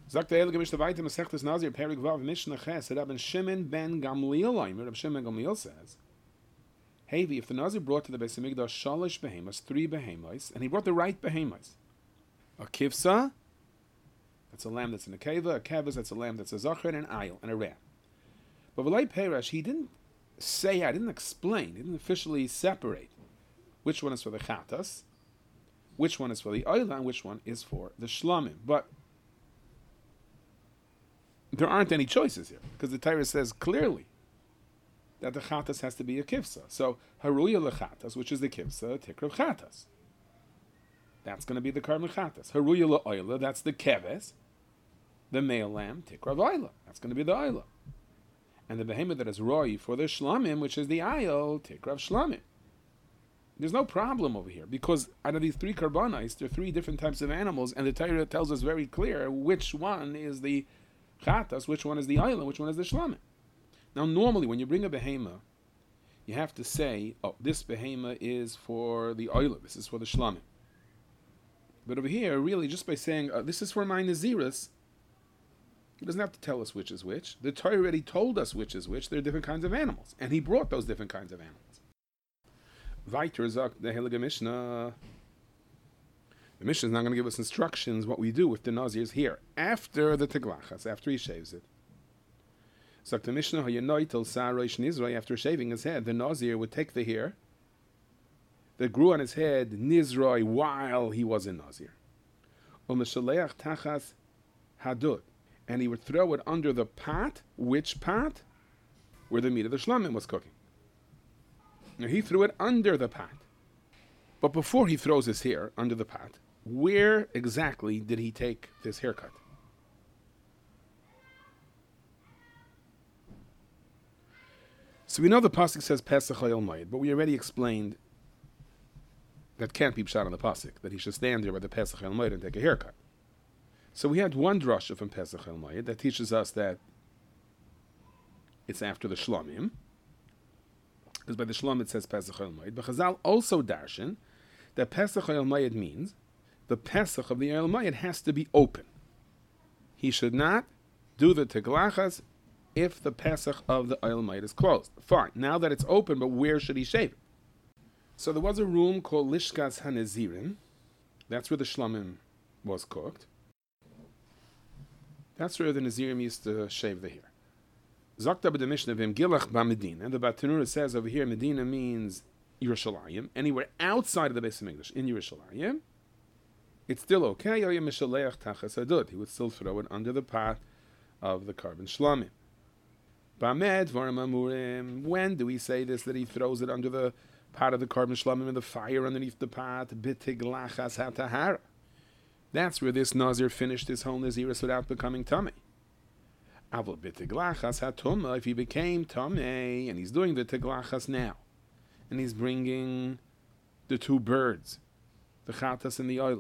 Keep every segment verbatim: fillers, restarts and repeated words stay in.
Sagt der Heilige Mishnah weiter, Masechtes Nazir, Perik Vav, Mishnah Ches, Rabbi Shimon ben Gamliel, Rabbi Shimon ben Gamliel says, Hevi, if the Nazir brought to the Beis Hamikdash shalish behemoths, three behemoths, and he brought the right behemoths, a kivsa, that's a lamb that's in a keva, a kavas, that's a lamb that's a zachar, and an ayil, and a ram. But V'lai Peresh, he didn't say, I didn't explain, he didn't officially separate which one is for the chatas, which one is for the ayil, and which one is for the shlamim. But there aren't any choices here, because the Torah says clearly that the chatas has to be a kivsa. So, haruya lechatas, which is the kivsa, tikrav chatas. That's going to be the carbon chatas. Haruya le'oila, that's the keves, the male lamb, tikrav oila. That's going to be the oila. And the behemoth that is roi for the shlamim, which is the ayil, tikrav shlamim. There's no problem over here, because out of these three karbanos, there are three different types of animals, and the Torah tells us very clear which one is the chatas, which one is the ayil, which one is the shlamim. Now, normally, when you bring a behema, you have to say, oh, this behema is for the ayil, this is for the shlamim. But over here, really, just by saying, uh, this is for my naziris, he doesn't have to tell us which is which. The Torah already told us which is which. There are different kinds of animals. And he brought those different kinds of animals. Weiter sagt the Heilige Mishnah. The Mishnah is not going to give us instructions what we do with the Nazirs here, after the Teglachas, after he shaves it. Sagt the Mishnah, after shaving his head, the Nazir would take the hair that grew on his head, Nizroi, while he was in Nazir. tachas hadud. And he would throw it under the pot. Which pot? Where the meat of the shlamim was cooking. Now he threw it under the pot. But before he throws his hair under the pot, where exactly did he take this haircut? So we know the pasuk says Pesach Hayil Moed, but we already explained that can't be pshat on the pasuk, that he should stand there by the Pesach Hayil Moed and take a haircut. So we had one drasha from Pesach Hayil Moed that teaches us that it's after the shlamim, because by the shlam it says Pesach Hayil Moed. But Chazal also darshan that Pesach Hayil Moed means the Pesach of the Hayil Moed has to be open. He should not do the teglachas if the Pesach of the Hayil Moed is closed. Fine. Now that it's open, but where should he shave it? So there was a room called Lishkas HaNazirin. That's where the shlamim was cooked. That's where the Nazirim used to shave the hair. Zakta b'de Mishnah v'im gilach b'Medina. And the Batanura says over here, Medina means Yerushalayim. Anywhere outside of the Beis Hamikdash in Yerushalayim, it's still okay. He would still throw it under the pot of the carbon shlamim. B'amed v'arim amurim. When do we say this, that he throws it under the pot of the carbon shlamim and the fire underneath the pot? B'tiglachas hatahara. That's where this Nazir finished his whole Naziris without becoming Tamei. Avol b'tiglachas hatuma, if he became Tamei, and he's doing the tiglachas now, and he's bringing the two birds, the chatas and the oila,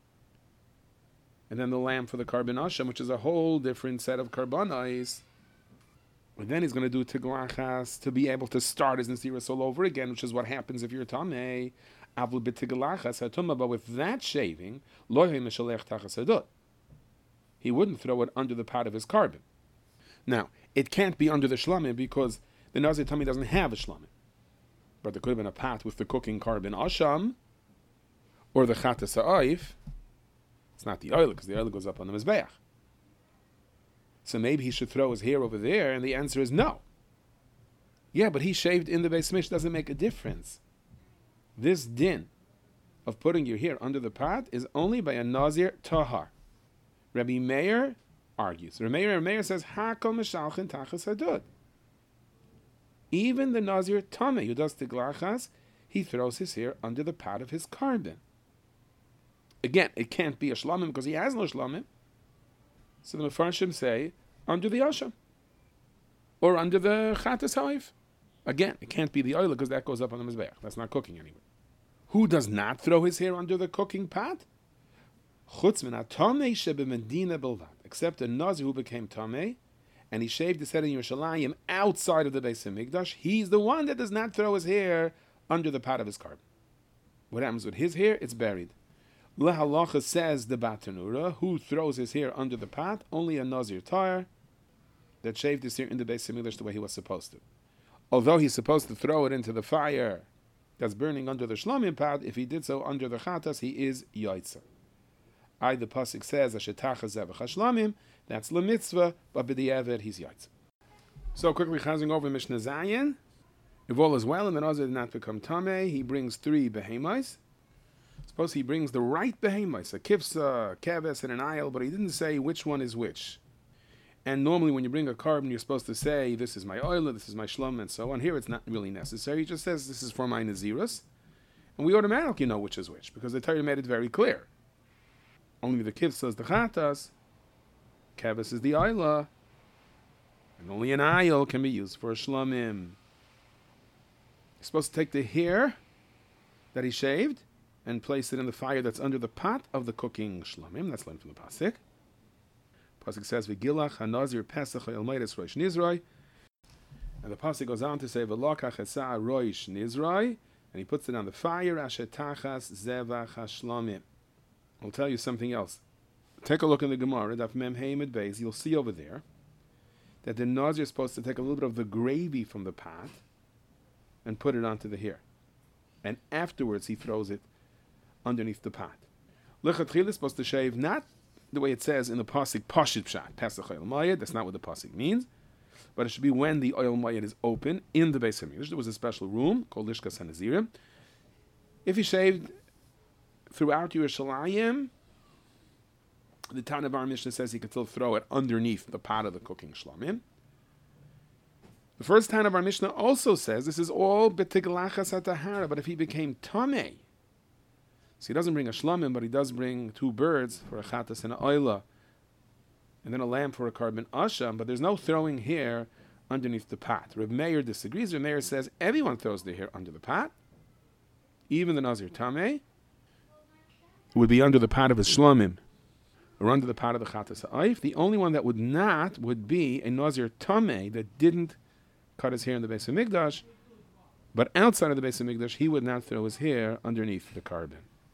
and then the lamb for the carbon asham, which is a whole different set of karbanos. And then he's going to do tiglachas to be able to start his Naziris all over again, which is what happens if you're Tamei. Avol b'tiglachas hatuma, but with that shaving, lo mishalech tachas hadut. He wouldn't throw it under the pot of his carbon. Now, it can't be under the shlamim because the Nazir Tamei doesn't have a shlamim. But there could have been a pot with the cooking carbon asham, or the chatas ha'oif. It's not the oil, because the oil goes up on the mizbeach. So maybe he should throw his hair over there, and the answer is no. Yeah, but he shaved in the Beis Mish, doesn't make a difference. This din of putting your hair under the pot is only by a Nazir tahar. Rabbi Meir argues. Rabbi Meir, Rabbi Meir says, Hakol mishalchin tachas hadud. Even the Nazir Tamei who does tiglachas, he throws his hair under the pot of his carbon. Again, it can't be a shlamim because he has no shlamim. So the Mefarshim say, under the asham. Or under the chatas ha'if. Again, it can't be the oil because that goes up on the mizbeach. That's not cooking anyway. Who does not throw his hair under the cooking pot? Chutz min ha-tamei shebemedina bilvad. Except a Nazir who became tamei, and he shaved his head in Yerushalayim outside of the Beis Hamikdash. He's the one that does not throw his hair under the pot of his carbon. What happens with his hair? It's buried. Lehalacha says the Batanura, who throws his hair under the pot, only a Nazir Tar that shaved his hair in the Beis Hamikdash the way he was supposed to. Although he's supposed to throw it into the fire that's burning under the Shlomim pot, if he did so under the Chatas, he is Yaitzer. I, the Pasuk says, Ashetacha Zevach HaShlomim, that's Lemitzvah, but B'di'evet, he's Yaitzer. So quickly chazing over Mishnah Zayin. If all is well and the Nazir did not become Tameh, he brings three Behemais. Suppose he brings the right Behemais, a Kivsa, a Keves, and an Ayel, but he didn't say which one is which. And normally when you bring a carbon, you're supposed to say, this is my oil, this is my shlom, and so on. Here it's not really necessary. He just says, this is for my Naziris. And we automatically know which is which, because the Torah made it very clear. Only the Kivsa is the Chatas, Keves is the Ayla, and only an Ayel can be used for a shlomim. You're supposed to take the hair that he shaved and place it in the fire that's under the pot of the cooking shlomim. That's learned from the Pasuk. Pasuk says, "V'gilach hanazir pesach ha'elmeides roish nizroi," and the Pasuk goes on to say, "V'lokach esa roish nizroi," and he puts it on the fire. Ashetachas zevach hashlamim. I'll tell you something else. Take a look in the Gemara, Daf Mem Hey Mid Beis. You'll see over there that the nazir is supposed to take a little bit of the gravy from the pot and put it onto the hair, and afterwards he throws it underneath the pot. Lechatchila is supposed to shave not the way it says in the pasuk pashit pshat pesach oil mayed. That's not what the pasuk means, but it should be when the oil mayed is open in the Beis Hamikdash. There was a special room called Lishkas HaNazirim. If he shaved throughout Yerushalayim, the Tana of our Mishnah says he could still throw it underneath the pot of the cooking shlamim. The first Tana of our Mishnah also says this is all betiglachas atahara, but if he became tamei, so he doesn't bring a shlamim, but he does bring two birds for a chatas and a oila, and then a lamb for a carbon asham, but there's no throwing hair underneath the pot. Reb Meir disagrees. Reb Meir says everyone throws their hair under the pot, even the Nazir Tameh would be under the pot of his shlamim, or under the pot of the chatas ha'ayif. The only one that would not would be a Nazir Tameh that didn't cut his hair in the Beis Hamikdash, but outside of the Beis Hamikdash, he would not throw his hair underneath the carbon.